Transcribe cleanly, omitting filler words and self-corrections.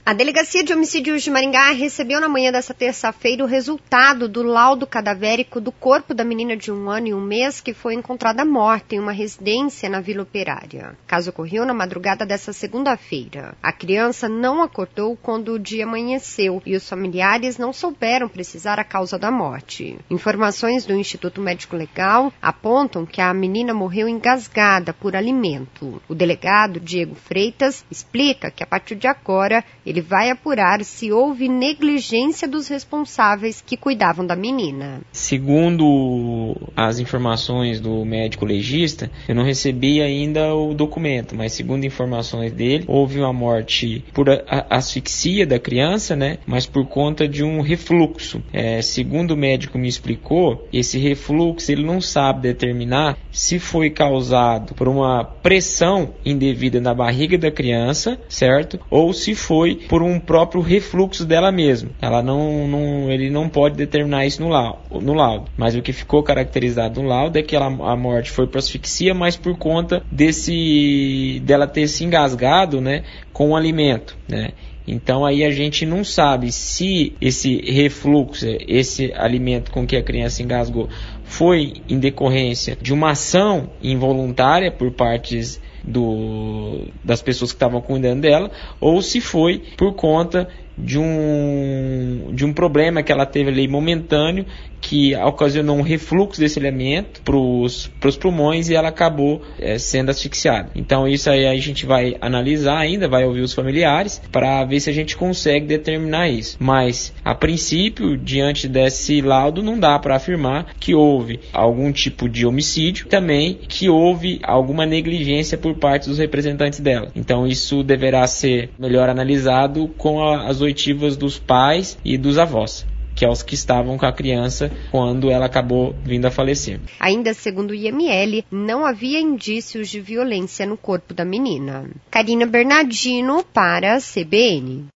A Delegacia de Homicídios de Maringá recebeu na manhã desta terça-feira o resultado do laudo cadavérico do corpo da menina de 1 ano e 1 mês que foi encontrada morta em uma residência na Vila Operária. O caso ocorreu na madrugada desta segunda-feira. A criança não acordou quando o dia amanheceu e os familiares não souberam precisar a causa da morte. Informações do Instituto Médico Legal apontam que a menina morreu engasgada por alimento. O delegado Diego Freitas explica que a partir de agora ele vai apurar se houve negligência dos responsáveis que cuidavam da menina. Segundo as informações do médico legista, eu não recebi ainda o documento, mas segundo informações dele, houve uma morte por asfixia da criança, né? Mas por conta de um refluxo. Segundo o médico me explicou, esse refluxo ele não sabe determinar se foi causado por uma pressão indevida na barriga da criança, certo? Ou se foi por um próprio refluxo dela mesma. Ele não pode determinar isso no laudo. Mas o que ficou caracterizado no laudo é que a morte foi por asfixia, mas por conta dela ter se engasgado, né, com o alimento, né? Então aí a gente não sabe se esse refluxo, esse alimento com que a criança engasgou, foi em decorrência de uma ação involuntária por partes das pessoas que estavam cuidando dela, ou se foi por conta de um problema que ela teve ali momentâneo, que ocasionou um refluxo desse alimento para os pulmões e ela acabou sendo asfixiada. Então isso aí a gente vai analisar ainda, vai ouvir os familiares para ver se a gente consegue determinar isso. Mas, a princípio, diante desse laudo, não dá para afirmar que houve algum tipo de homicídio, também que houve alguma negligência por parte dos representantes dela. Então isso deverá ser melhor analisado com as oitivas dos pais e dos avós, que é os que estavam com a criança quando ela acabou vindo a falecer. Ainda segundo o IML, não havia indícios de violência no corpo da menina. Karina Bernardino para a CBN.